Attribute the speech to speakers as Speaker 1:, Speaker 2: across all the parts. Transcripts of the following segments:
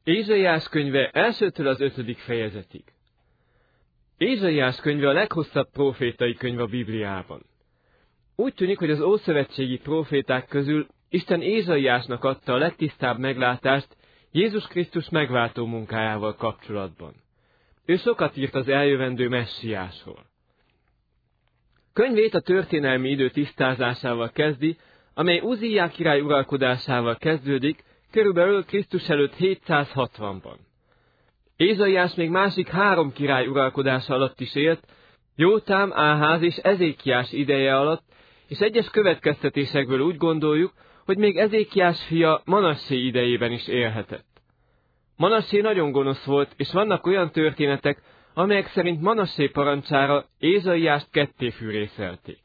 Speaker 1: Ézsaiás könyve 1-től az 5. fejezetig. Ézsaiás könyve a leghosszabb prófétai könyv a Bibliában. Úgy tűnik, hogy az ószövetségi próféták közül Isten Ézsaiásnak adta a legtisztább meglátást Jézus Krisztus megváltó munkájával kapcsolatban. Ő sokat írt az eljövendő messiásról. Könyvét a történelmi idő tisztázásával kezdi, amely Uzziá király uralkodásával kezdődik, körülbelül Krisztus előtt 760-ban. Ézsaiás még másik 3 király uralkodása alatt is élt, Jótám, Áház és Ezékiás ideje alatt, és egyes következtetésekből úgy gondoljuk, hogy még Ezékiás fia Manassé idejében is élhetett. Manassé nagyon gonosz volt, és vannak olyan történetek, amelyek szerint Manassé parancsára Ézsaiást kettéfűrészelték.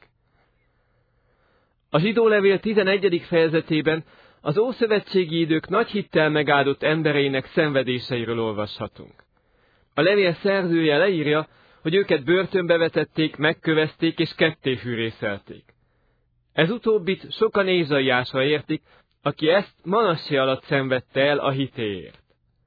Speaker 1: A zsidó levél 11. fejezetében az ószövetségi idők nagy hittel megáldott embereinek szenvedéseiről olvashatunk. A levél szerzője leírja, hogy őket börtönbe vetették, megkövezték és kettéfűrészelték. Ez utóbbit sokan Ézsaiásra értik, aki ezt Manassé alatt szenvedte el a hitéért.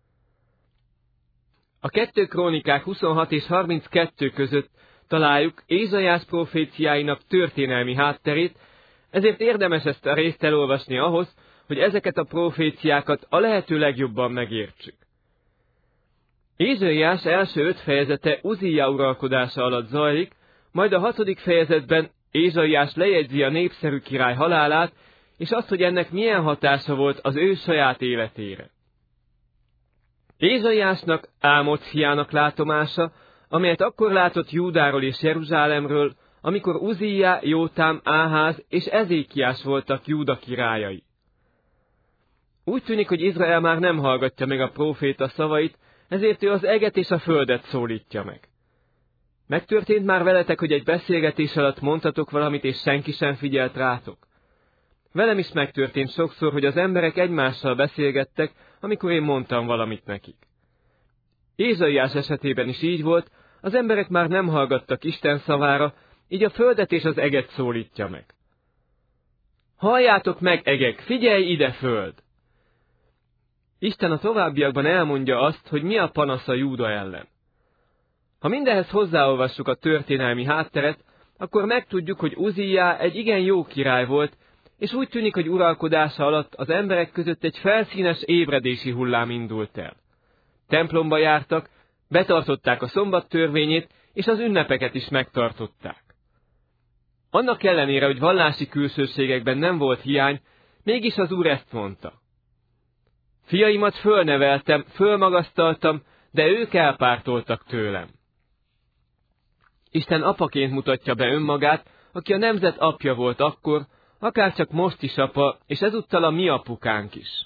Speaker 1: A 2 Krónikák 26 és 32 között találjuk Ézsaiás proféciáinak történelmi hátterét, ezért érdemes ezt a részt elolvasni ahhoz, hogy ezeket a proféciákat a lehető legjobban megértsük. Ézsaiás első 5 fejezete Uzziá uralkodása alatt zajlik, majd a 6. fejezetben Ézsaiás lejegyzi a népszerű király halálát, és azt, hogy ennek milyen hatása volt az ő saját életére. Ézsaiásnak Ámoc fiának látomása, amelyet akkor látott Júdáról és Jeruzsálemről, amikor Uzziá, Jótám, Áház és Ezékiás voltak Júda királyai. Úgy tűnik, hogy Izrael már nem hallgatja meg a próféta szavait, ezért ő az eget és a földet szólítja meg. Megtörtént már veletek, hogy egy beszélgetés alatt mondtatok valamit, és senki sem figyelt rátok? Velem is megtörtént sokszor, hogy az emberek egymással beszélgettek, amikor én mondtam valamit nekik. Ézsaiás esetében is így volt, az emberek már nem hallgattak Isten szavára, így a földet és az eget szólítja meg. Halljátok meg, egek, figyelj ide, föld! Isten a továbbiakban elmondja azt, hogy mi a panasza Júda ellen. Ha mindehez hozzáolvassuk a történelmi hátteret, akkor megtudjuk, hogy Uzziá egy igen jó király volt, és úgy tűnik, hogy uralkodása alatt az emberek között egy felszínes ébredési hullám indult el. Templomba jártak, betartották a szombat törvényét, és az ünnepeket is megtartották. Annak ellenére, hogy vallási külsőségekben nem volt hiány, mégis az Úr ezt mondta. Fiaimat fölneveltem, fölmagasztaltam, de ők elpártoltak tőlem. Isten apaként mutatja be önmagát, aki a nemzet apja volt akkor, akárcsak most is apa, és ezúttal a mi apukánk is.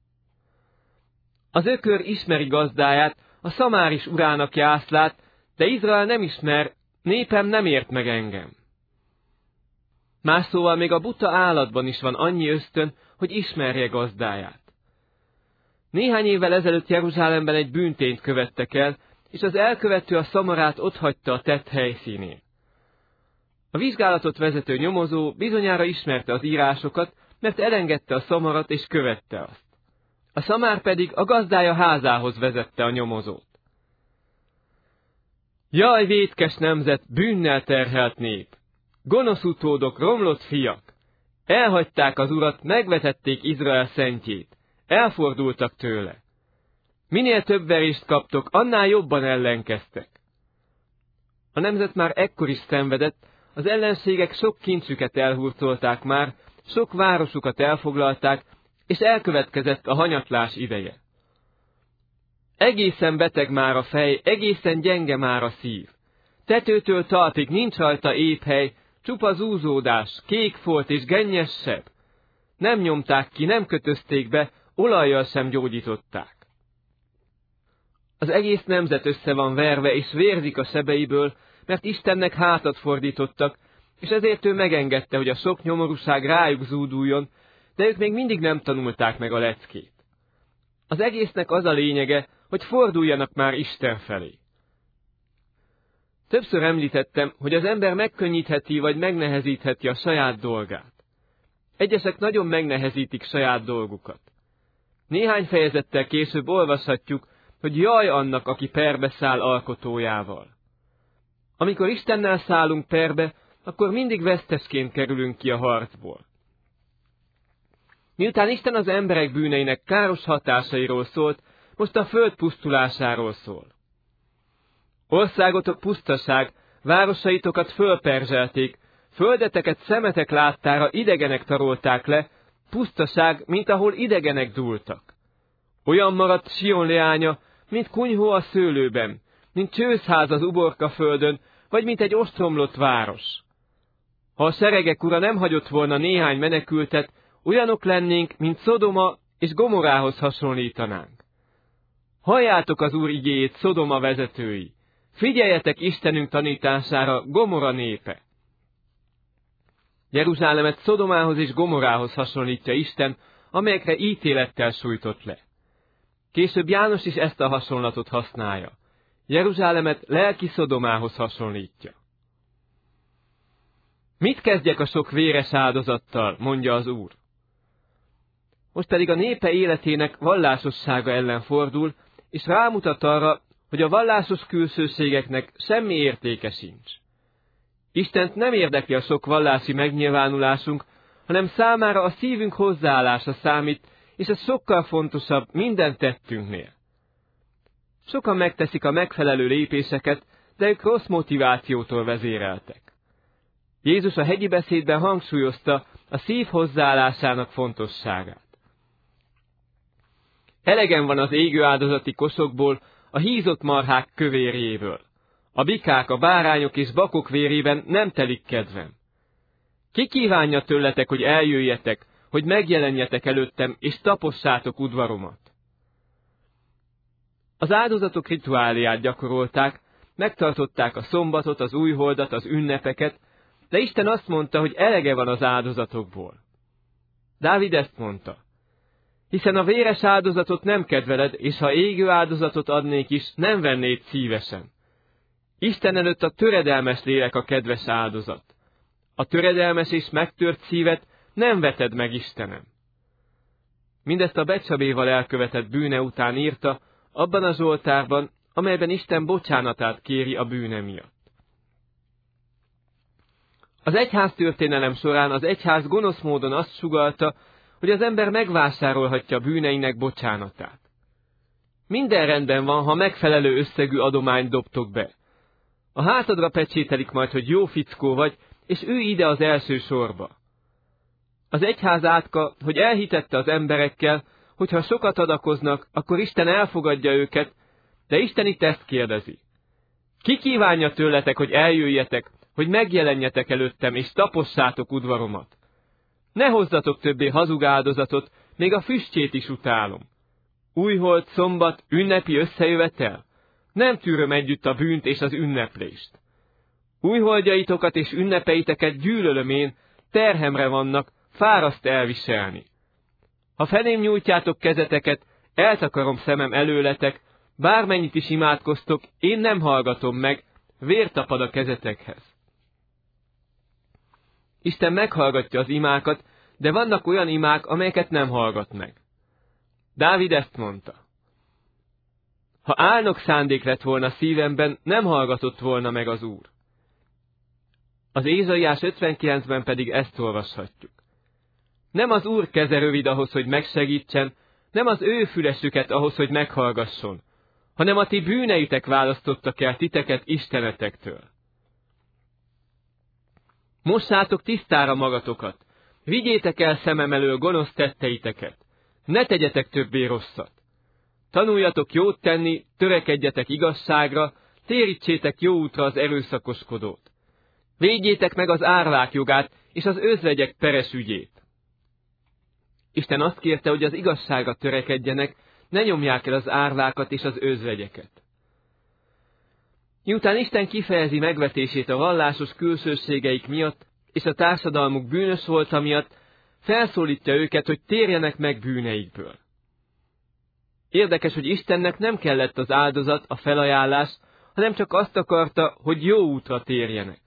Speaker 1: Az ökör ismeri gazdáját, a szamár is urának jászlát, de Izrael nem ismer, népem nem ért meg engem. Más szóval még a buta állatban is van annyi ösztön, hogy ismerje gazdáját. Néhány évvel ezelőtt Jeruzsálemben egy bűntényt követtek el, és az elkövető a szamarát otthagyta a tett helyszínén. A vizsgálatot vezető nyomozó bizonyára ismerte az írásokat, mert elengedte a szamarat és követte azt. A szamár pedig a gazdája házához vezette a nyomozót. Jaj, vétkes nemzet, bűnnel terhelt nép! Gonosz utódok, romlott fiak! Elhagyták az Urat, megvetették Izrael szentjét. Elfordultak tőle. Minél több verést kaptok, annál jobban ellenkeztek. A nemzet már ekkor is szenvedett, az ellenségek sok kincsüket elhurcolták már, sok városukat elfoglalták, és elkövetkezett a hanyatlás ideje. Egészen beteg már a fej, egészen gyenge már a szív. Tetőtől talpig nincs rajta épp hely, csupa zúzódás, kék folt és gennyes seb. Nem nyomták ki, nem kötözték be, olajjal sem gyógyították. Az egész nemzet össze van verve, és vérzik a sebeiből, mert Istennek hátat fordítottak, és ezért ő megengedte, hogy a sok nyomorúság rájuk zúduljon, de ők még mindig nem tanulták meg a leckét. Az egésznek az a lényege, hogy forduljanak már Isten felé. Többször említettem, hogy az ember megkönnyítheti vagy megnehezítheti a saját dolgát. Egyesek nagyon megnehezítik saját dolgukat. Néhány fejezettel később olvashatjuk, hogy jaj annak, aki perbe száll alkotójával. Amikor Istennel szállunk perbe, akkor mindig vesztesként kerülünk ki a harcból. Miután Isten az emberek bűneinek káros hatásairól szólt, most a föld pusztulásáról szól. Országotok pusztaság, városaitokat fölperzselték, földeteket szemetek láttára idegenek tarolták le, pusztaság, mint ahol idegenek dúltak. Olyan maradt Sion leánya, mint kunyhó a szőlőben, mint csőszház az uborka földön, vagy mint egy ostromlott város. Ha a seregek ura nem hagyott volna néhány menekültet, olyanok lennénk, mint Szodoma és Gomorához hasonlítanánk. Halljátok az Úr igéjét, Szodoma vezetői! Figyeljetek Istenünk tanítására, Gomora népe! Jeruzsálemet Szodomához és Gomorához hasonlítja Isten, amelyekre ítélettel sújtott le. Később János is ezt a hasonlatot használja. Jeruzsálemet lelki Szodomához hasonlítja. Mit kezdjek a sok véres áldozattal, mondja az Úr. Most pedig a népe életének vallásossága ellen fordul, és rámutat arra, hogy a vallásos külsőségeknek semmi értéke sincs. Istent nem érdekli a sok vallási megnyilvánulásunk, hanem számára a szívünk hozzáállása számít, és ez sokkal fontosabb minden tettünknél. Sokan megteszik a megfelelő lépéseket, de ők rossz motivációtól vezéreltek. Jézus a hegyi beszédben hangsúlyozta a szív hozzáállásának fontosságát. Elegem van az égő áldozati kosokból, a hízott marhák kövérjéből. A bikák, a bárányok és bakok vérében nem telik kedvem. Ki kívánja tőletek, hogy eljöjjetek, hogy megjelenjetek előttem, és tapossátok udvaromat? Az áldozatok rituáliát gyakorolták, megtartották a szombatot, az újholdat, az ünnepeket, de Isten azt mondta, hogy elege van az áldozatokból. Dávid ezt mondta: hiszen a véres áldozatot nem kedveled, és ha égő áldozatot adnék is, nem vennéd szívesen. Isten előtt a töredelmes lélek a kedves áldozat. A töredelmes és megtört szívet nem veted meg, Istenem. Mindezt a Becsabéval elkövetett bűne után írta, abban a Zsoltárban, amelyben Isten bocsánatát kéri a bűne miatt. Az egyház történelem során az egyház gonosz módon azt sugallta, hogy az ember megvásárolhatja bűneinek bocsánatát. Minden rendben van, ha megfelelő összegű adományt dobtok be. A hátadra pecsételik majd, hogy jó fickó vagy, és ülj ide az első sorba. Az egyház átka, hogy elhitette az emberekkel, hogy ha sokat adakoznak, akkor Isten elfogadja őket, de Isten itt ezt kérdezi: ki kívánja tőletek, hogy eljöjjetek, hogy megjelenjetek előttem, és tapossátok udvaromat? Ne hozzatok többé hazug áldozatot, még a füstjét is utálom. Újhold, szombat, ünnepi összejövetel? Nem tűröm együtt a bűnt és az ünneplést. Újholdjaitokat és ünnepeiteket gyűlölöm én, terhemre vannak, fáraszt elviselni. Ha felém nyújtjátok kezeteket, eltakarom szemem előletek, bármennyit is imádkoztok, én nem hallgatom meg, vér tapad a kezetekhez. Isten meghallgatja az imákat, de vannak olyan imák, amelyeket nem hallgat meg. Dávid ezt mondta: ha álnok szándék lett volna szívemben, nem hallgatott volna meg az Úr. Az Ézsaiás 59-ben pedig ezt olvashatjuk: nem az Úr keze rövid ahhoz, hogy megsegítsen, nem az ő fülesüket ahhoz, hogy meghallgasson, hanem a ti bűneitek választottak el titeket istenetektől. Mossátok tisztára magatokat, vigyétek el szemem elől gonosz tetteiteket, ne tegyetek többé rosszat. Tanuljatok jót tenni, törekedjetek igazságra, térítsétek jó útra az erőszakoskodót. Védjétek meg az árvák jogát és az özvegyek peres ügyét. Isten azt kérte, hogy az igazságra törekedjenek, ne nyomják el az árvákat és az özvegyeket. Miután Isten kifejezi megvetését a vallásos külsőségeik miatt, és a társadalmuk bűnös volta miatt, felszólítja őket, hogy térjenek meg bűneikből. Érdekes, hogy Istennek nem kellett az áldozat, a felajánlás, hanem csak azt akarta, hogy jó útra térjenek.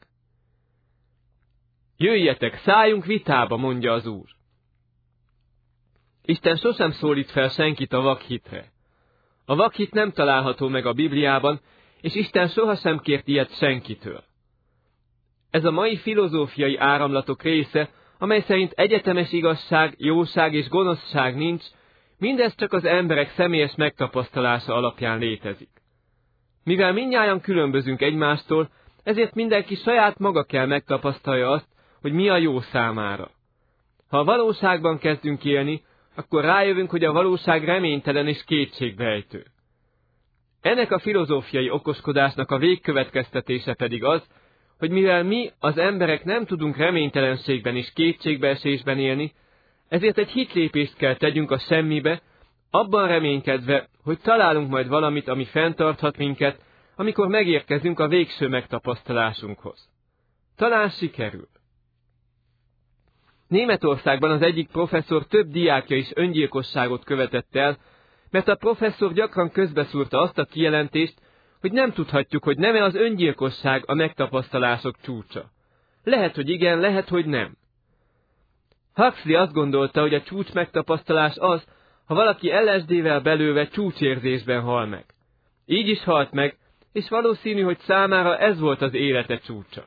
Speaker 1: Jöjjetek, szálljunk vitába, mondja az Úr. Isten sosem szólít fel senkit a vakhitre. A vakhit nem található meg a Bibliában, és Isten sohasem kért ilyet senkitől. Ez a mai filozófiai áramlatok része, amely szerint egyetemes igazság, jóság és gonoszság nincs, mindez csak az emberek személyes megtapasztalása alapján létezik. Mivel mindnyájan különbözünk egymástól, ezért mindenki saját maga kell megtapasztalja azt, hogy mi a jó számára. Ha a valóságban kezdünk élni, akkor rájövünk, hogy a valóság reménytelen és kétségbejtő. Ennek a filozófiai okoskodásnak a végkövetkeztetése pedig az, hogy mivel mi, az emberek nem tudunk reménytelenségben és kétségbeesésben élni, ezért egy hitlépést kell tegyünk a semmibe, abban reménykedve, hogy találunk majd valamit, ami fenntarthat minket, amikor megérkezünk a végső megtapasztalásunkhoz. Talán sikerül. Németországban az egyik professzor több diákja is öngyilkosságot követett el, mert a professzor gyakran közbeszúrta azt a kijelentést, hogy nem tudhatjuk, hogy nem-e az öngyilkosság a megtapasztalások csúcsa. Lehet, hogy igen, lehet, hogy nem. Huxley azt gondolta, hogy a csúcs megtapasztalás az, ha valaki LSD-vel belőve csúcsérzésben hal meg. Így is halt meg, és valószínű, hogy számára ez volt az élete csúcsa.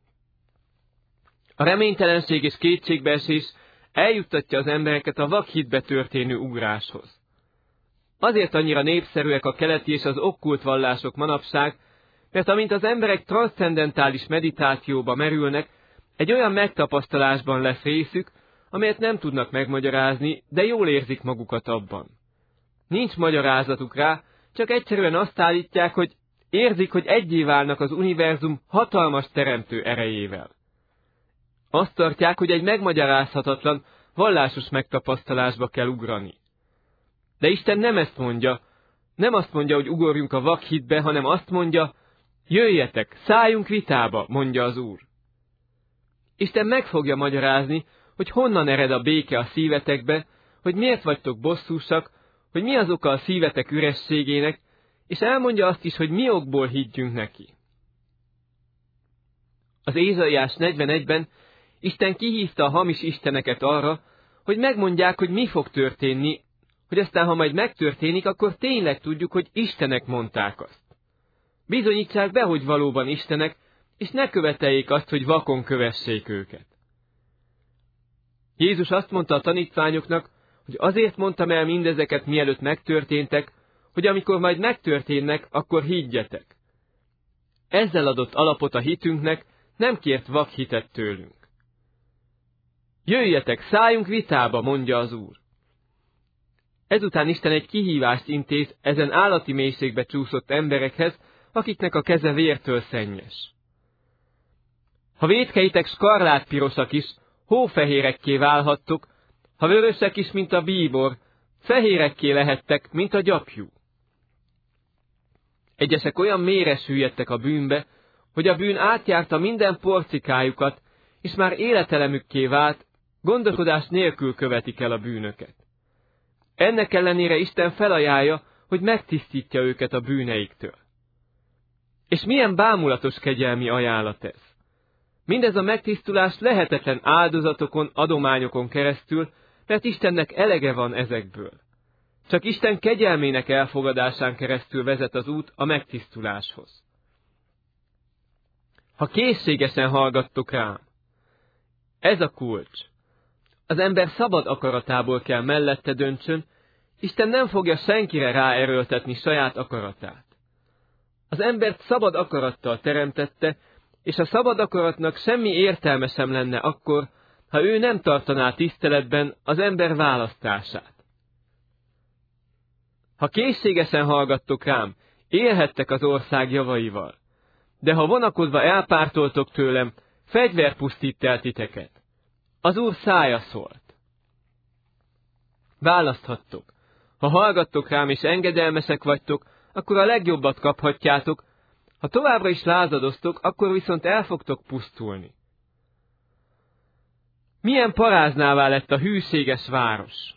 Speaker 1: A reménytelenség és kétségbeesés eljuttatja az embereket a vakhitbe történő ugráshoz. Azért annyira népszerűek a keleti és az okkult vallások manapság, mert amint az emberek transzcendentális meditációba merülnek, egy olyan megtapasztalásban lesz részük, amelyet nem tudnak megmagyarázni, de jól érzik magukat abban. Nincs magyarázatuk rá, csak egyszerűen azt állítják, hogy érzik, hogy egyé válnak az univerzum hatalmas teremtő erejével. Azt tartják, hogy egy megmagyarázhatatlan, vallásos megtapasztalásba kell ugrani. De Isten nem ezt mondja, nem azt mondja, hogy ugorjunk a vakhitbe, hanem azt mondja, jöjjetek, szálljunk vitába, mondja az Úr. Isten meg fogja magyarázni, hogy honnan ered a béke a szívetekbe, hogy miért vagytok bosszúsak, hogy mi az oka a szívetek ürességének, és elmondja azt is, hogy mi okból higgyünk neki. Az Ézaiás 41-ben Isten kihívta a hamis isteneket arra, hogy megmondják, hogy mi fog történni, hogy aztán, ha majd megtörténik, akkor tényleg tudjuk, hogy istenek mondták azt. Bizonyítsák be, hogy valóban istenek, és ne követeljék azt, hogy vakon kövessék őket. Jézus azt mondta a tanítványoknak, hogy azért mondtam el mindezeket, mielőtt megtörténtek, hogy amikor majd megtörténnek, akkor higgyetek. Ezzel adott alapot a hitünknek, nem kért vakhitet tőlünk. Jöjjetek, szálljunk vitába, mondja az Úr. Ezután Isten egy kihívást intéz ezen állati mélységbe csúszott emberekhez, akiknek a keze vértől szennyes. Ha vétkeitek skarlátpirosak is, hófehérekké válhattok, ha vörösek is, mint a bíbor, fehérekké lehettek, mint a gyapjú. Egyesek olyan mélyre süllyedtek a bűnbe, hogy a bűn átjárta minden porcikájukat, és már életelemükké vált, gondoskodás nélkül követik el a bűnöket. Ennek ellenére Isten felajánlja, hogy megtisztítja őket a bűneiktől. És milyen bámulatos kegyelmi ajánlat ez! Mindez a megtisztulás lehetetlen áldozatokon, adományokon keresztül, mert Istennek elege van ezekből. Csak Isten kegyelmének elfogadásán keresztül vezet az út a megtisztuláshoz. Ha készségesen hallgattok rám, ez a kulcs. Az ember szabad akaratából kell mellette döntsön, Isten nem fogja senkire ráerőltetni saját akaratát. Az embert szabad akarattal teremtette, és a szabad akaratnak semmi értelme sem lenne akkor, ha ő nem tartaná tiszteletben az ember választását. Ha készségesen hallgattok rám, élhettek az ország javaival, de ha vonakodva elpártoltok tőlem, fegyver pusztít el titeket. Az Úr szája szólt. Választhattok. Ha hallgattok rám és engedelmesek vagytok, akkor a legjobbat kaphatjátok, ha továbbra is lázadoztok, akkor viszont el fogtok pusztulni. Milyen paráznává lett a hűséges város!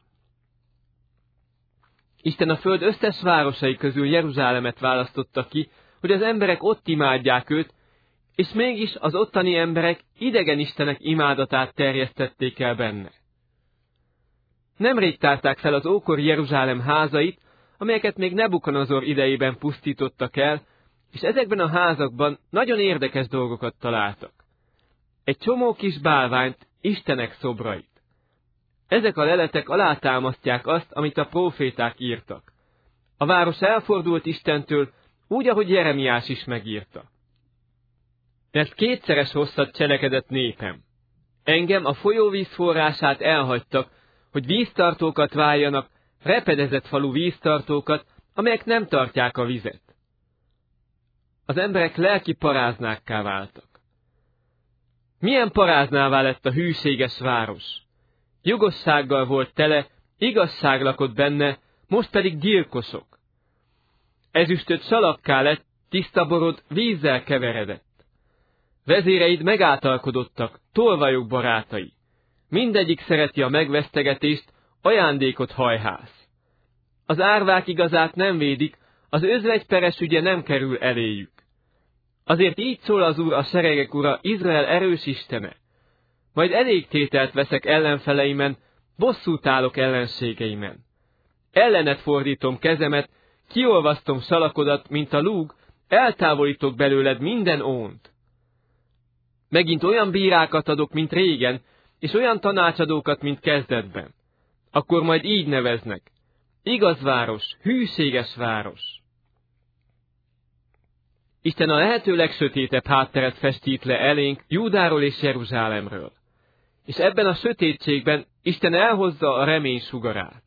Speaker 1: Isten a föld összes városai közül Jeruzsálemet választotta ki, hogy az emberek ott imádják őt, és mégis az ottani emberek idegen istenek imádatát terjesztették el benne. Nemrég tárták fel az ókori Jeruzsálem házait, amelyeket még Nebukadnezar idejében pusztítottak el, és ezekben a házakban nagyon érdekes dolgokat találtak. Egy csomó kis bálványt, istenek szobrait. Ezek a leletek alátámasztják azt, amit a próféták írtak. A város elfordult Istentől, úgy, ahogy Jeremiás is megírta. Mert kétszeres rosszat cselekedett népem. Engem, a folyóvíz forrását elhagytak, hogy víztartókat váljanak, repedezett falu víztartókat, amelyek nem tartják a vizet. Az emberek lelki paráznákká váltak. Milyen paráznává lett a hűséges város? Jogossággal volt tele, igazság lakott benne, most pedig gyilkosok. Ezüstöd salakká lett, tiszta borod vízzel keveredett. Vezéreid megáltalkodottak, tolvajok barátai. Mindegyik szereti a megvesztegetést, ajándékot hajház. Az árvák igazát nem védik, az özvegyperes ügye nem kerül eléjük. Azért így szól az Úr, a seregek Ura, Izrael erős Istene. Majd elégtételt veszek ellenfeleimen, bosszút állok ellenségeimen. Ellened fordítom kezemet, kiolvasztom szalakodat, mint a lúg, eltávolítok belőled minden ónt. Megint olyan bírákat adok, mint régen, és olyan tanácsadókat, mint kezdetben. Akkor majd így neveznek. Igaz város, hűséges város. Isten a lehető legsötétebb hátteret festít le elénk Júdáról és Jeruzsálemről. És ebben a sötétségben Isten elhozza a remény sugarát.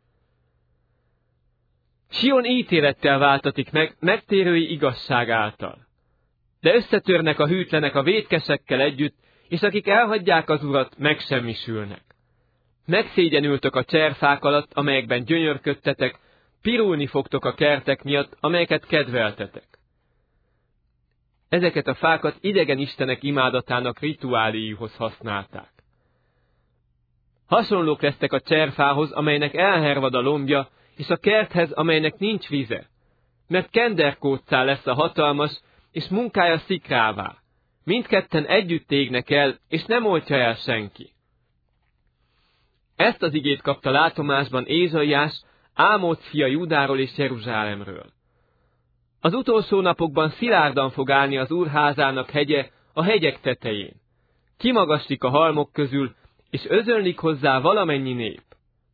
Speaker 1: Sion ítélettel váltatik meg megtérői igazság által. De összetörnek a hűtlenek a vétkesekkel együtt, és akik elhagyják az Urat, megsemmisülnek. Megszégyenültök a cserfák alatt, amelyekben gyönyörködtetek, pirulni fogtok a kertek miatt, amelyeket kedveltetek. Ezeket a fákat idegen istenek imádatának rituáléihoz használták. Hasonlók lesztek a cserfához, amelynek elhervad a lombja, és a kerthez, amelynek nincs vize. Mert kenderkóccá lesz a hatalmas, és munkája szikrává. Mindketten együtt égnek el, és nem oltja el senki. Ezt az igét kapta látomásban Ézsaiás, Ámóc fia Júdáról és Jeruzsálemről. Az utolsó napokban szilárdan fog állni az Úr házának hegye a hegyek tetején. Kimagaslik a halmok közül, és özönlik hozzá valamennyi nép.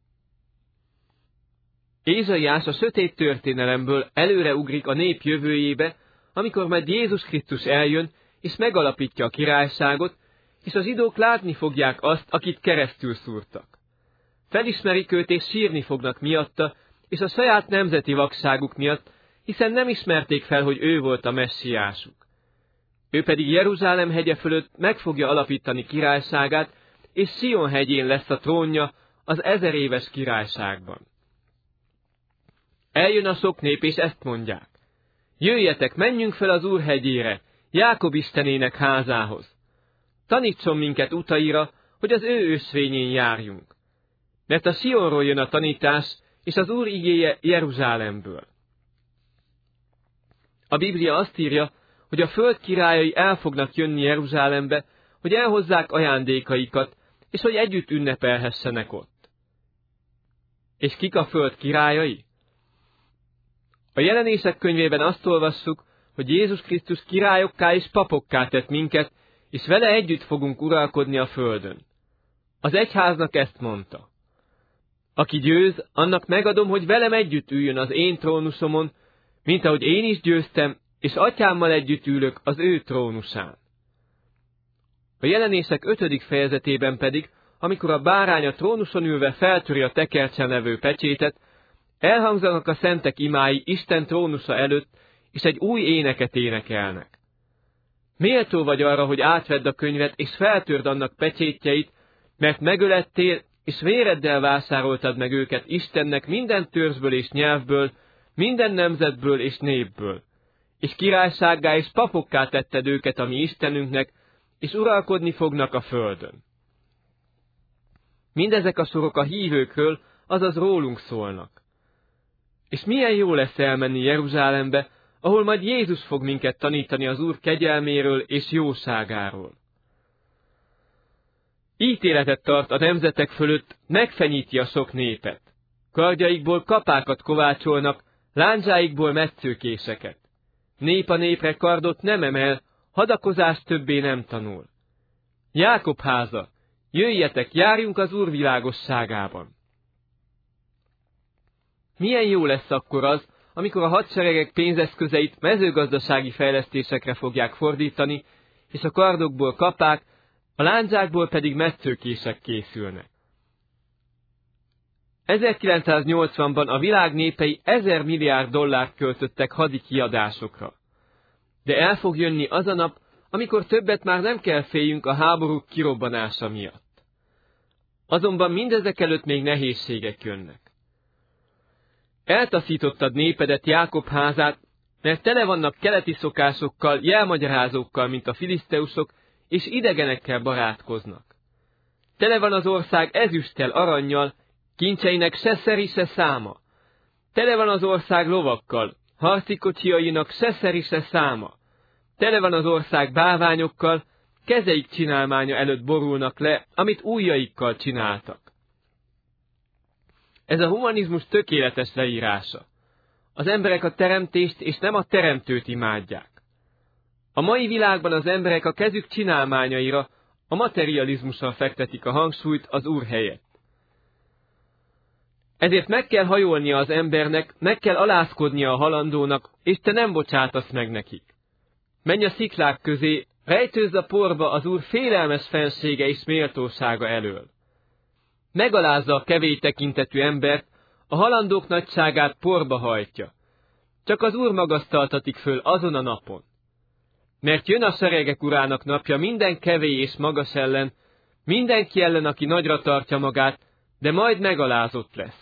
Speaker 1: Ézsaiás a sötét történelemből előre ugrik a nép jövőjébe, amikor majd Jézus Krisztus eljön, és megalapítja a királyságot, és a zsidók látni fogják azt, akit keresztül szúrtak. Felismerik őt, és sírni fognak miatta, és a saját nemzeti vakságuk miatt, hiszen nem ismerték fel, hogy ő volt a messiásuk. Ő pedig Jeruzsálem hegye fölött meg fogja alapítani királyságát, és Sion hegyén lesz a trónja az 1000 éves királyságban. Eljön a sok nép, és ezt mondják. Jöjjetek, menjünk fel az Úr hegyére, Jákob istenének házához. Tanítson minket utaira, hogy az ő ösvényén járjunk. Mert a Sionról jön a tanítás, és az Úr igéje Jeruzsálemből. A Biblia azt írja, hogy a föld királyai el fognak jönni Jeruzsálembe, hogy elhozzák ajándékaikat, és hogy együtt ünnepelhessenek ott. És kik a föld királyai? A Jelenések könyvében azt olvassuk, hogy Jézus Krisztus királyokká és papokká tett minket, és vele együtt fogunk uralkodni a földön. Az egyháznak ezt mondta. Aki győz, annak megadom, hogy velem együtt üljön az én trónusomon, mint ahogy én is győztem, és atyámmal együtt ülök az ő trónusán. A Jelenések 5. fejezetében pedig, amikor a bárány a trónuson ülve feltöri a tekercsen levő pecsétet, elhangzanak a szentek imái Isten trónusa előtt, és egy új éneket énekelnek. Méltó vagy arra, hogy átvedd a könyvet, és feltörd annak pecsétjeit, mert megölettél, és véreddel vásároltad meg őket Istennek minden törzsből és nyelvből, minden nemzetből és népből, és királysággá és papokká tetted őket a mi Istenünknek, és uralkodni fognak a földön. Mindezek a sorok a hívőkről, azaz rólunk szólnak. És milyen jó lesz elmenni Jeruzsálembe, ahol majd Jézus fog minket tanítani az Úr kegyelméről és jóságáról. ítéletet tart a nemzetek fölött, megfenyíti a sok népet. Kardjaikból kapákat kovácsolnak, lándzsáikból metszőkéseket. Nép a népre kardot nem emel, hadakozást többé nem tanul. Jákob háza, jöjjetek, járjunk az Úr világosságában. Milyen jó lesz akkor az, amikor a hadseregek pénzeszközeit mezőgazdasági fejlesztésekre fogják fordítani, és a kardokból kapák, a lándzsákból pedig metszőkések készülnek. 1980-ban a világ népei 1000 milliárd dollárt költöttek hadi kiadásokra. De el fog jönni az a nap, amikor többet már nem kell féljünk a háborúk kirobbanása miatt. Azonban mindezek előtt még nehézségek jönnek. Eltaszítottad népedet, Jákob házát, mert tele vannak keleti szokásokkal, jelmagyarázókkal, mint a filiszteusok, és idegenekkel barátkoznak. Tele van az ország ezüsttel, arannyal, kincseinek se szeri, se száma. Tele van az ország lovakkal, harci kocsiainak se szeri, se száma. Tele van az ország bálványokkal, kezeik csinálmánya előtt borulnak le, amit ujjaikkal csináltak. Ez a humanizmus tökéletes leírása. Az emberek a teremtést és nem a teremtőt imádják. A mai világban az emberek a kezük csinálmányaira, a materializmussal fektetik a hangsúlyt az Úr helyett. Ezért meg kell hajolnia az embernek, meg kell alázkodnia a halandónak, és te nem bocsátasz meg nekik. Menj a sziklák közé, rejtőzz a porba az Úr félelmes fensége és méltósága elől. Megalázza a kevély tekintetű embert, a halandók nagyságát porba hajtja. Csak az Úr magasztaltatik föl azon a napon. Mert jön a seregek urának napja minden kevély és magas ellen, mindenki ellen, aki nagyra tartja magát, de majd megalázott lesz.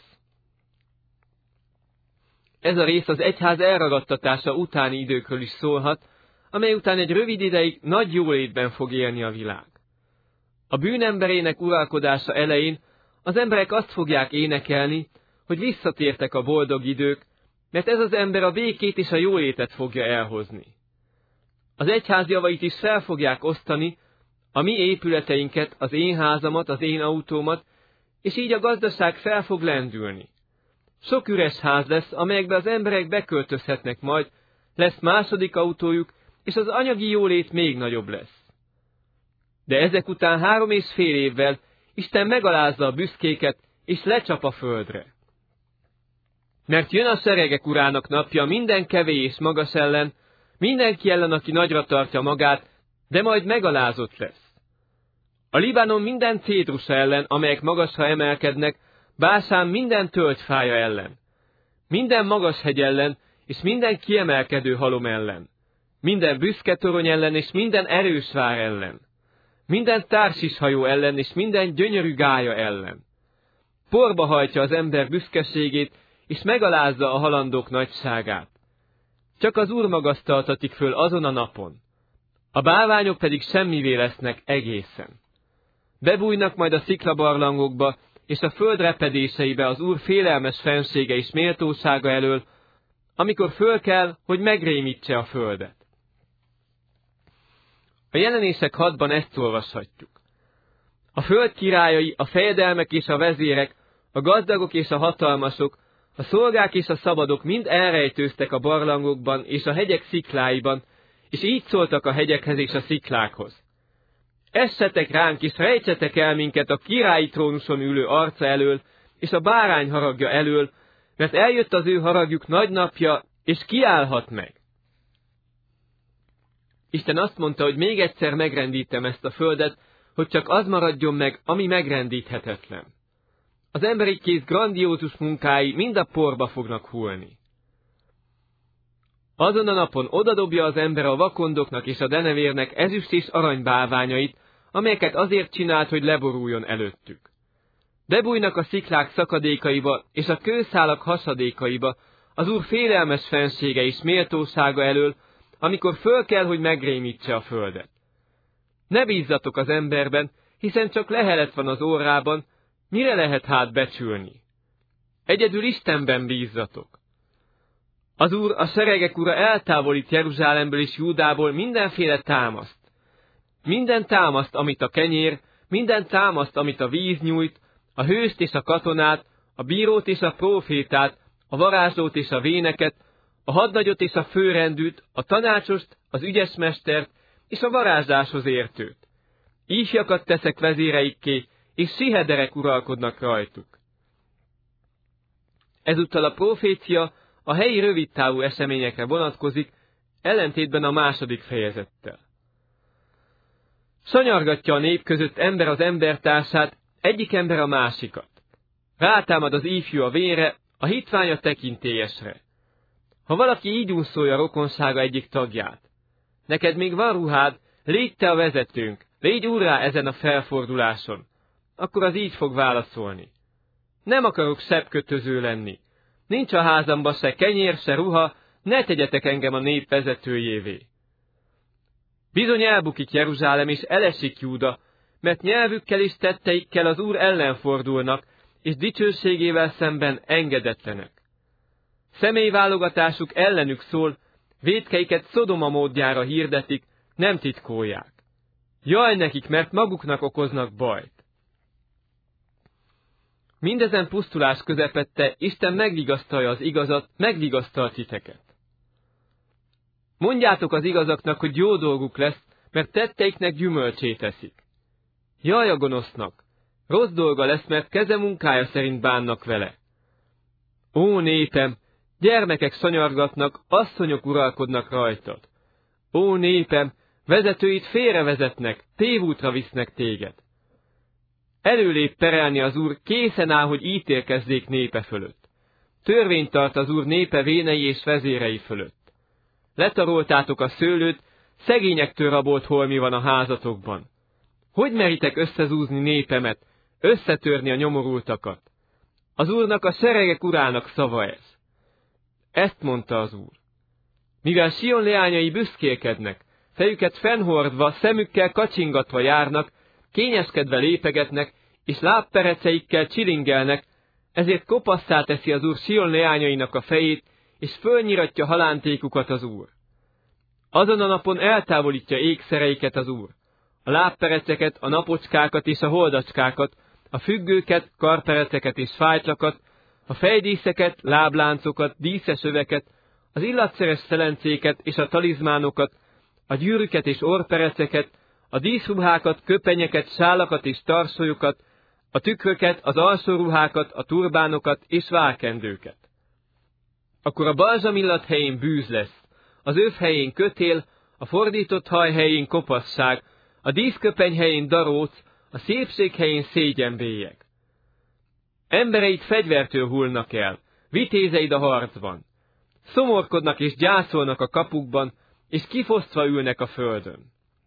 Speaker 1: Ez a rész az egyház elragadtatása utáni időkről is szólhat, amely után egy rövid ideig nagy jólétben fog élni a világ. A bűnemberének uralkodása elején az emberek azt fogják énekelni, hogy visszatértek a boldog idők, mert ez az ember a békét és a jólétet fogja elhozni. Az egyház javait is fel fogják osztani, a mi épületeinket, az én házamat, az én autómat, és így a gazdaság fel fog lendülni. Sok üres ház lesz, amelyekbe az emberek beköltözhetnek majd, lesz második autójuk, és az anyagi jólét még nagyobb lesz. De ezek után 3,5 évvel Isten megalázza a büszkéket, és lecsap a földre. Mert jön a seregek urának napja minden kevély és magas ellen, mindenki ellen, aki nagyra tartja magát, de majd megalázott lesz. A Libanon minden cédrusa ellen, amelyek magasra emelkednek, Básán minden tölgyfája ellen, minden magas hegy ellen, és minden kiemelkedő halom ellen, minden büszke torony ellen, és minden erős vár ellen, minden társishajó ellen, és minden gyönyörű gálya ellen. Porba hajtja az ember büszkeségét, és megalázza a halandók nagyságát. Csak az Úr magasztaltatik föl azon a napon. A bálványok pedig semmivé lesznek egészen. Bebújnak majd a sziklabarlangokba, és a föld repedéseibe az Úr félelmes fensége és méltósága elől, amikor föl kell, hogy megrémítse a földet. A Jelenések 6-ban ezt olvashatjuk. A föld királyai, a fejedelmek és a vezérek, a gazdagok és a hatalmasok, a szolgák és a szabadok mind elrejtőztek a barlangokban és a hegyek szikláiban, és így szóltak a hegyekhez és a sziklákhoz. Essetek ránk, és rejtsetek el minket a királyi trónuson ülő arca elől, és a bárány haragja elől, mert eljött az ő haragjuk nagy napja, és kiállhat meg. Isten azt mondta, hogy még egyszer megrendítem ezt a földet, hogy csak az maradjon meg, ami megrendíthetetlen. Az emberi kéz grandiózus munkái mind a porba fognak hullni. Azon a napon odadobja az ember a vakondoknak és a denevérnek ezüst és arany bálványait, amelyeket azért csinált, hogy leboruljon előttük. Bebújnak a sziklák szakadékaiba és a kőszálak hasadékaiba, az Úr félelmes fensége és méltósága elől, amikor föl kell, hogy megrémítse a földet. Ne bízzatok az emberben, hiszen csak lehelet van az orrában, mire lehet hát becsülni? Egyedül Istenben bízzatok. Az Úr, a seregek ura eltávolít Jeruzsálemből és Júdából mindenféle támaszt. Minden támaszt, amit a kenyér, minden támaszt, amit a víz nyújt, a hőst és a katonát, a bírót és a prófétát, a varázslót és a véneket, a hadnagyot és a főrendűt, a tanácsost, az ügyes mestert és a varázsláshoz értőt. Ifjakat teszek vezéreikké, és sihederek uralkodnak rajtuk. Ezúttal a profécia a helyi rövidtávú eseményekre vonatkozik, ellentétben a második fejezettel. Sanyargatja a nép között ember az embertársát, egyik ember a másikat. Rátámad az ifjú a vére, a hitvány a tekintélyesre. Ha valaki így unszolja rokonsága egyik tagját, neked még van ruhád, légy te a vezetőnk, légy úrrá ezen a felforduláson, akkor az így fog válaszolni. Nem akarok sebbkötöző lenni. Nincs a házamba se kenyér, se ruha, ne tegyetek engem a nép vezetőjévé. Bizony elbukik Jeruzsálem és elesik Júda, mert nyelvükkel és tetteikkel az Úr ellen fordulnak, és dicsőségével szemben engedetlenek. Személyválogatásuk ellenük szól, vétkeiket Szodoma módjára hirdetik, nem titkolják. Jaj nekik, mert maguknak okoznak bajt. Mindezen pusztulás közepette Isten megvigasztalja az igazat, megvigasztal titeket. Mondjátok az igazaknak, hogy jó dolguk lesz, mert tetteiknek gyümölcsét eszik. Jaj a gonosznak, rossz dolga lesz, mert keze munkája szerint bánnak vele. Ó népem, gyermekek sanyargatnak, asszonyok uralkodnak rajtad. Ó népem, vezetőit félrevezetnek, tévútra visznek téged. Előlép perelni az Úr, készen áll, hogy ítélkezzék népe fölött. Törvényt tart az Úr népe vénei és vezérei fölött. Letaroltátok a szőlőt, szegényektől rabolt holmi van a házatokban. Hogy meritek összezúzni népemet, összetörni a nyomorultakat? Az Úrnak, a seregek urának szava ez. Ezt mondta az Úr. Mivel Sion leányai büszkélkednek, fejüket fennhordva, szemükkel kacsingatva járnak, kényeskedve lépegetnek, és lábpereceikkel csilingelnek, ezért kopasszá teszi az Úr Sion leányainak a fejét, és fölnyiratja halántékukat az Úr. Azon a napon eltávolítja ékszereiket az Úr, a lábpereceket, a napocskákat és a holdacskákat, a függőket, karpereceket és fájtlakat, a fejdíszeket, lábláncokat, díszes öveket, az illatszeres szelencéket és a talizmánokat, a gyűrűket és orpereceket, a díszruhákat, köpenyeket, sálakat és tarsolyokat, a tükröket, az alsóruhákat, a turbánokat és válkendőket. Akkor a balzsamillat helyén bűz lesz, az öv helyén kötél, a fordított haj helyén kopasság, a díszköpeny helyén daróc, a szépség helyén szégyenbélyeg. Embereid fegyvertől hullnak el, vitézeid a harcban. Szomorkodnak és gyászolnak a kapukban, és kifosztva ülnek a földön.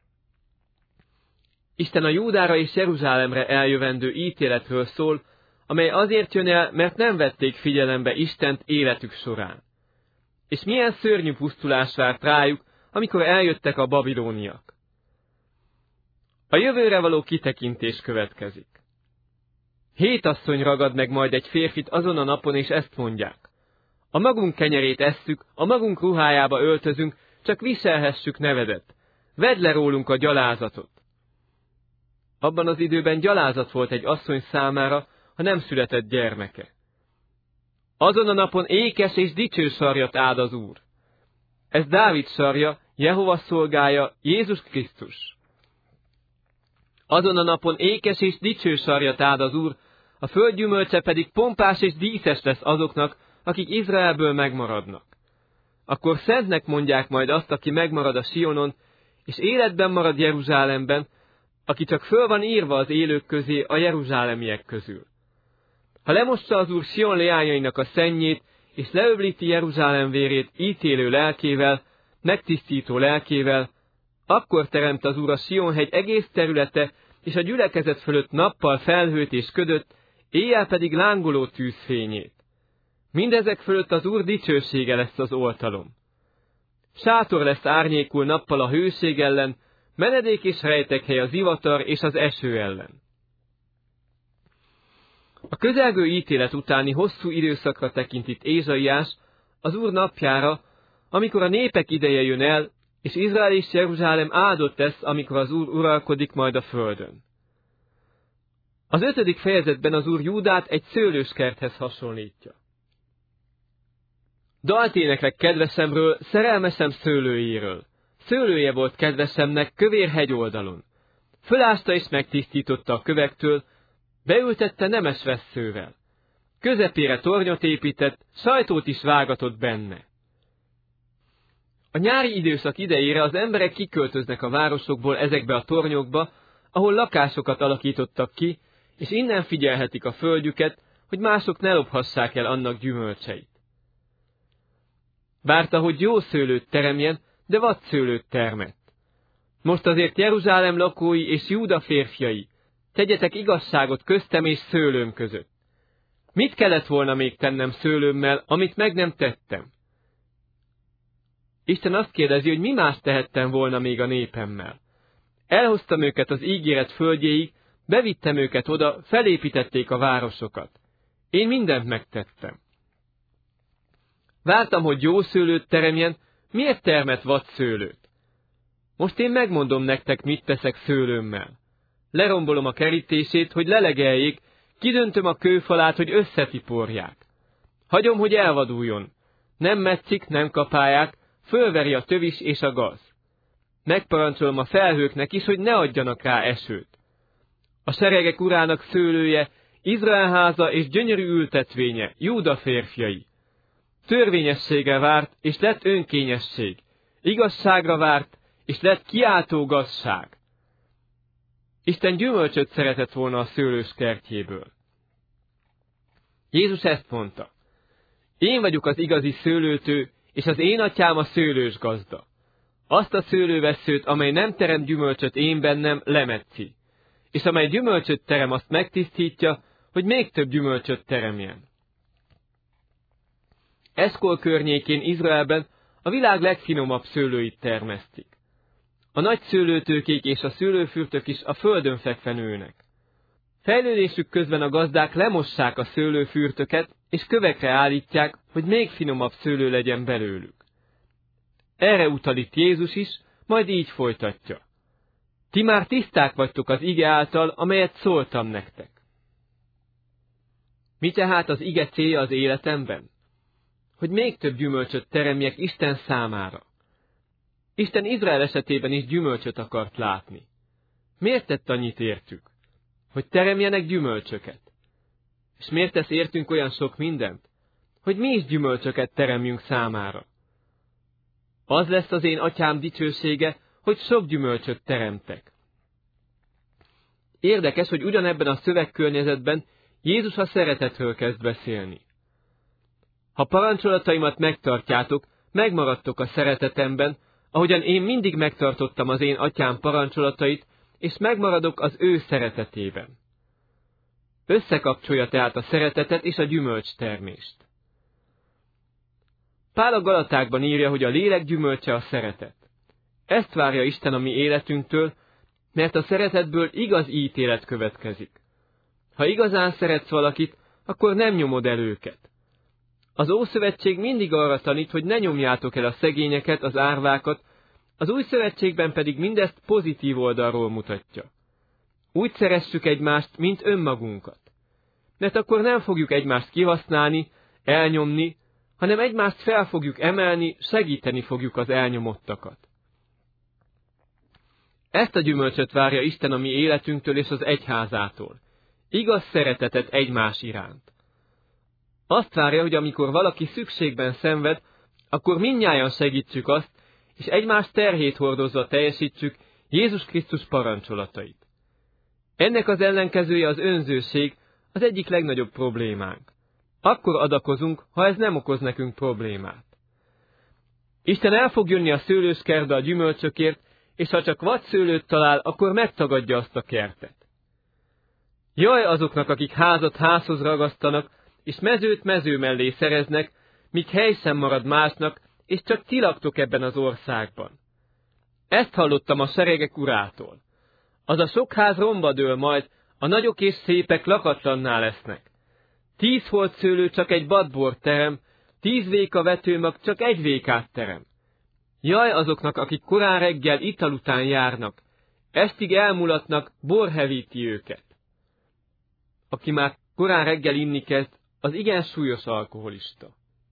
Speaker 1: Isten a Júdára és Jeruzsálemre eljövendő ítéletről szól, amely azért jön el, mert nem vették figyelembe Istent életük során. És milyen szörnyű pusztulás várt rájuk, amikor eljöttek a babilóniak. A jövőre való kitekintés következik. 7 asszony ragad meg majd egy férfit azon a napon, és ezt mondják. A magunk kenyerét esszük, a magunk ruhájába öltözünk, csak viselhessük nevedet. Vedd le rólunk a gyalázatot. Abban az időben gyalázat volt egy asszony számára, ha nem született gyermeke. Azon a napon ékes és dicső sarjat áld az Úr. Ez Dávid sarja, Jehova szolgája, Jézus Krisztus. Azon a napon ékes és dicső sarjat áld az Úr, a föld gyümölcse pedig pompás és díszes lesz azoknak, akik Izraelből megmaradnak. Akkor szentnek mondják majd azt, aki megmarad a Sionon, és életben marad Jeruzsálemben, aki csak föl van írva az élők közé a jeruzsálemiek közül. Ha lemossa az Úr Sion leányainak a szennyét, és leöblíti Jeruzsálem vérét ítélő lelkével, megtisztító lelkével, akkor teremt az Úr a Sion-hegy egész területe, és a gyülekezet fölött nappal felhőt és ködöt, éjjel pedig lángoló tűzfényét. Mindezek fölött az Úr dicsősége lesz az oltalom. Sátor lesz árnyékul nappal a hőség ellen, menedék és rejtekhely az zivatar és az eső ellen. A közelgő ítélet utáni hosszú időszakra tekint itt Ézsaiás, az Úr napjára, amikor a népek ideje jön el, és Izrael és Jeruzsálem áldott lesz, amikor az Úr uralkodik majd a földön. Az 5. fejezetben az Úr Júdát egy szőlőskerthez hasonlítja. Dalt éneklek kedvesemről, szerelmesem szőlőjéről. Szőlője volt kedvesemnek kövér hegyoldalon. Fölásta és megtisztította a kövektől, beültette nemes vesszővel. Közepére tornyot épített, sajtót is vágatott benne. A nyári időszak idejére az emberek kiköltöznek a városokból ezekbe a tornyokba, ahol lakásokat alakítottak ki, és innen figyelhetik a földjüket, hogy mások ne lophassák el annak gyümölcseit. Várta, hogy jó szőlőt teremjen, de vad szőlőt termett. Most azért Jeruzsálem lakói és Júda férfiai, tegyetek igazságot köztem és szőlőm között. Mit kellett volna még tennem szőlőmmel, amit meg nem tettem? Isten azt kérdezi, hogy mi más tehettem volna még a népemmel. Elhoztam őket az ígéret földjéig, bevittem őket oda, felépítették a városokat. Én mindent megtettem. Vártam, hogy jó szőlőt teremjen, miért termett vad szőlőt? Most én megmondom nektek, mit teszek szőlőmmel. Lerombolom a kerítését, hogy lelegeljék, kidöntöm a kőfalát, hogy összetiporják. Hagyom, hogy elvaduljon. Nem metszik, nem kapálják, fölveri a tövis és a gaz. Megparancsolom a felhőknek is, hogy ne adjanak rá esőt. A seregek urának szőlője, Izrael háza és gyönyörű ültetvénye, Júda férfiai. Törvényességre várt, és lett önkényesség. Igazságra várt, és lett kiáltó gazság. Isten gyümölcsöt szeretett volna a szőlős kertjéből. Jézus ezt mondta. Én vagyok az igazi szőlőtő, és az én atyám a szőlős gazda. Azt a szőlővesszőt, amely nem terem gyümölcsöt én bennem, lemetszi. És amely gyümölcsöt terem, azt megtisztítja, hogy még több gyümölcsöt teremjen. Eszkol környékén Izraelben a világ legfinomabb szőlőit termesztik. A nagy szőlőtőkék és a szőlőfürtök is a földön fekve nőnek. Fejlődésük közben a gazdák lemossák a szőlőfürtöket, és kövekre állítják, hogy még finomabb szőlő legyen belőlük. Erre utal itt Jézus is, majd így folytatja. Ti már tiszták vagytok az ige által, amelyet szóltam nektek. Mi tehát az ige célja az életemben? Hogy még több gyümölcsöt teremjek Isten számára. Isten Izrael esetében is gyümölcsöt akart látni. Miért tett annyit értük? Hogy teremjenek gyümölcsöket. És miért tesz értünk olyan sok mindent? Hogy mi is gyümölcsöket teremjünk számára. Az lesz az én atyám dicsősége, hogy sok gyümölcsöt teremtek. Érdekes, hogy ugyanebben a szövegkörnyezetben Jézus a szeretetről kezd beszélni. Ha parancsolataimat megtartjátok, megmaradtok a szeretetemben, ahogyan én mindig megtartottam az én atyám parancsolatait, és megmaradok az ő szeretetében. Összekapcsolja tehát a szeretetet és a gyümölcstermést. Pál a Galatákban írja, hogy a lélek gyümölcse a szeretet. Ezt várja Isten a mi életünktől, mert a szeretetből igaz ítélet következik. Ha igazán szeretsz valakit, akkor nem nyomod el őket. Az Ószövetség mindig arra tanít, hogy ne nyomjátok el a szegényeket, az árvákat, az Új Szövetségben pedig mindezt pozitív oldalról mutatja. Úgy szeressük egymást, mint önmagunkat. Mert akkor nem fogjuk egymást kihasználni, elnyomni, hanem egymást fel fogjuk emelni, segíteni fogjuk az elnyomottakat. Ezt a gyümölcsöt várja Isten a mi életünktől és az egyházától. Igaz szeretetet egymás iránt. Azt várja, hogy amikor valaki szükségben szenved, akkor mindnyájan segítsük azt, és egymás terhét hordozva teljesítsük Jézus Krisztus parancsolatait. Ennek az ellenkezője az önzőség, az egyik legnagyobb problémánk. Akkor adakozunk, ha ez nem okoz nekünk problémát. Isten el fog jönni a szőlőskertbe a gyümölcsökért, és ha csak vad szőlőt talál, akkor megtagadja azt a kertet. Jaj azoknak, akik házat házhoz ragasztanak, és mezőt mező mellé szereznek, míg helyszem marad másnak, és csak ti laktok ebben az országban. Ezt hallottam a seregek urától. Az a sok ház romba dől majd, a nagyok és szépek lakatlanná lesznek. 10 holt szőlő csak egy badbort terem, 10 véka vetőmag csak egy vékát terem. Jaj azoknak, akik korán reggel ital után járnak, estig elmulatnak, bor hevíti őket. aki már korán reggel inni kezd, az igen súlyos alkoholista.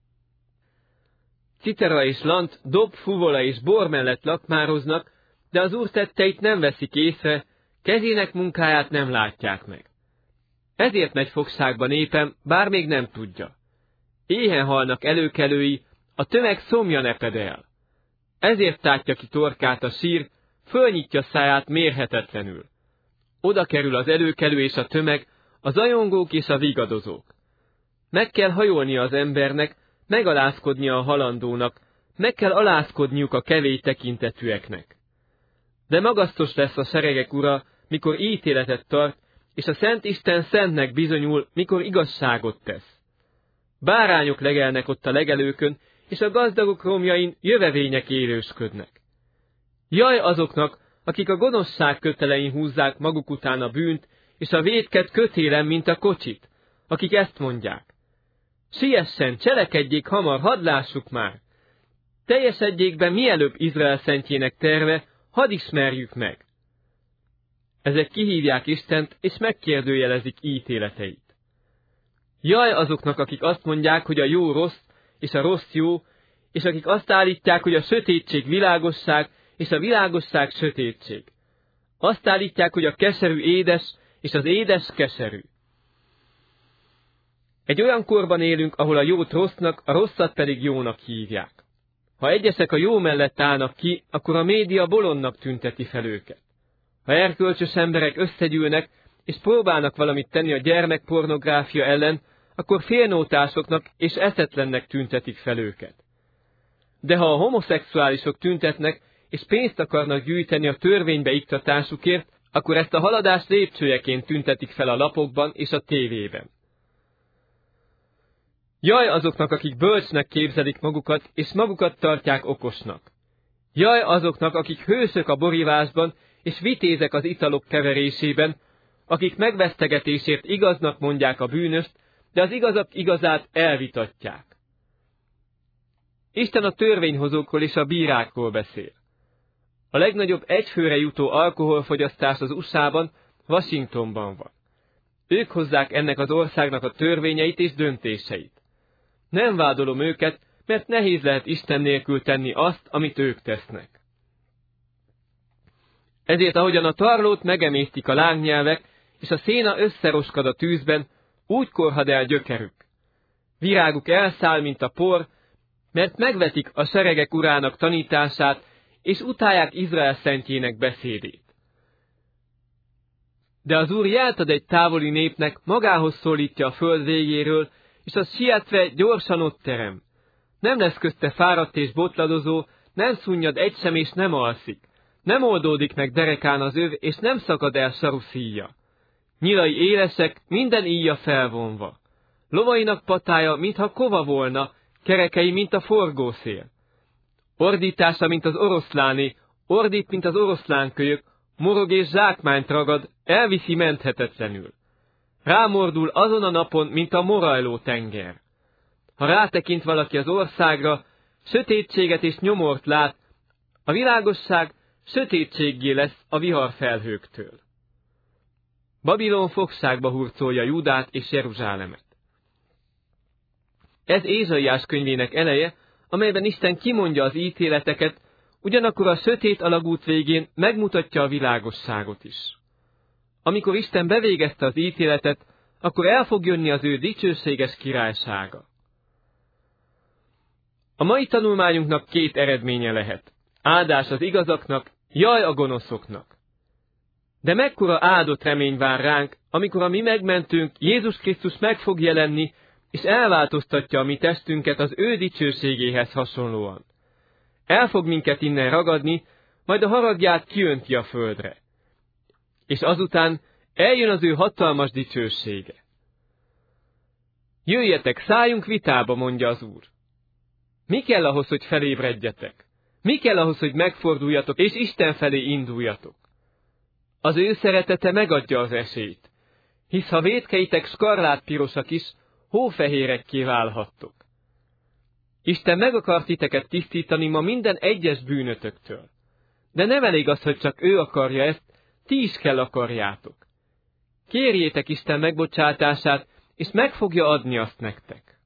Speaker 1: Citera és lant, dob, fuvola és bor mellett lakmároznak, de az Úr tetteit nem veszik észre, kezének munkáját nem látják meg. Ezért megy fogságba népem, bár még nem tudja. Éhen halnak előkelői, a tömeg szomja neped el. Ezért tátja ki torkát a sír, fölnyitja száját mérhetetlenül. Oda kerül az előkelő és a tömeg, a zajongók és a vigadozók. Meg kell hajolnia az embernek, megalázkodnia a halandónak, meg kell alázkodniuk a kevély tekintetűeknek. De magasztos lesz a seregek ura, mikor ítéletet tart, és a Szent Isten szentnek bizonyul, mikor igazságot tesz. Bárányok legelnek ott a legelőkön, és a gazdagok romjain jövevények élősködnek. Jaj azoknak, akik a gonoszság kötelein húzzák maguk után a bűnt, és a vétket kötélen, mint a kocsit, akik ezt mondják. Siessen, cselekedjék hamar, hadd lássuk már! Teljesedjék be mielőbb Izrael szentjének terve, hadd ismerjük meg! Ezek kihívják Istent, és megkérdőjelezik ítéleteit. Jaj azoknak, akik azt mondják, hogy a jó rossz, és a rossz jó, és akik azt állítják, hogy a sötétség világosság, és a világosság sötétség. Azt állítják, hogy a keserű édes, és az édes keserű. Egy olyan korban élünk, ahol a jót rossznak, a rosszat pedig jónak hívják. Ha egyesek a jó mellett állnak ki, akkor a média bolondnak tünteti fel őket. Ha erkölcsös emberek összegyűlnek, és próbálnak valamit tenni a gyermekpornográfia ellen, akkor félnótásoknak és eszetlennek tüntetik fel őket. De ha a homoszexuálisok tüntetnek, és pénzt akarnak gyűjteni a törvénybe iktatásukért, akkor ezt a haladás lépcsőjeként tüntetik fel a lapokban és a tévében. Jaj azoknak, akik bölcsnek képzelik magukat, és magukat tartják okosnak. Jaj azoknak, akik hősök a borivásban, és vitézek az italok keverésében, akik megvesztegetésért igaznak mondják a bűnöst, de az igazak igazát elvitatják. Isten a törvényhozókról és a bírákról beszél. A legnagyobb egyfőre jutó alkoholfogyasztás az USA-ban, Washingtonban van. Ők hozzák ennek az országnak a törvényeit és döntéseit. Nem vádolom őket, mert nehéz lehet Isten nélkül tenni azt, amit ők tesznek. Ezért ahogyan a tarlót megemésztik a lángnyelvek, és a széna összeroskad a tűzben, úgy korhad el gyökerük. Viráguk elszáll, mint a por, mert megvetik a seregek urának tanítását, és utálják Izrael szentjének beszédét. De az Úr jelt ad egy távoli népnek, magához szólítja a föld végéről, és az sietve gyorsan ott terem. Nem lesz közte fáradt és botladozó, nem szunnyad egy sem és nem alszik. Nem oldódik meg derekán az öv, és nem szakad el saru szíja. Nyilai élesek, minden íja felvonva. Lovainak patája, mintha kova volna, kerekei, mint a forgószél. Ordítása, mint az oroszláné, ordít, mint az oroszlánkölyök, morog és zsákmányt ragad, elviszi menthetetlenül. Rámordul azon a napon, mint a morajló tenger. Ha rátekint valaki az országra, sötétséget és nyomort lát, a világosság sötétséggé lesz a viharfelhőktől. Babilon fogságba hurcolja Júdát és Jeruzsálemet. Ez Ézsaiás könyvének eleje, amelyben Isten kimondja az ítéleteket, ugyanakkor a sötét alagút végén megmutatja a világosságot is. Amikor Isten bevégezte az ítéletet, akkor el fog jönni az ő dicsőséges királysága. A mai tanulmányunknak két eredménye lehet. Áldás az igazaknak, jaj a gonoszoknak. De mekkora áldott remény vár ránk, amikor a mi megmentőnk Jézus Krisztus meg fog jelenni, és elváltoztatja a mi testünket az ő dicsőségéhez hasonlóan. El fog minket innen ragadni, majd a haragját kiönti a földre. És azután eljön az ő hatalmas dicsősége. Jöjjetek, szálljunk vitába, mondja az Úr. Mi kell ahhoz, hogy felébredjetek? Mi kell ahhoz, hogy megforduljatok, és Isten felé induljatok? Az ő szeretete megadja az esélyt, hisz ha vétkeitek skarlátpirosak is, hófehérekké válhattok. Isten meg akar titeket tisztítani ma minden egyes bűnötöktől. De nem elég az, hogy csak ő akarja ezt, ti is kell akarjátok. kérjétek Isten megbocsátását, és meg fogja adni azt nektek.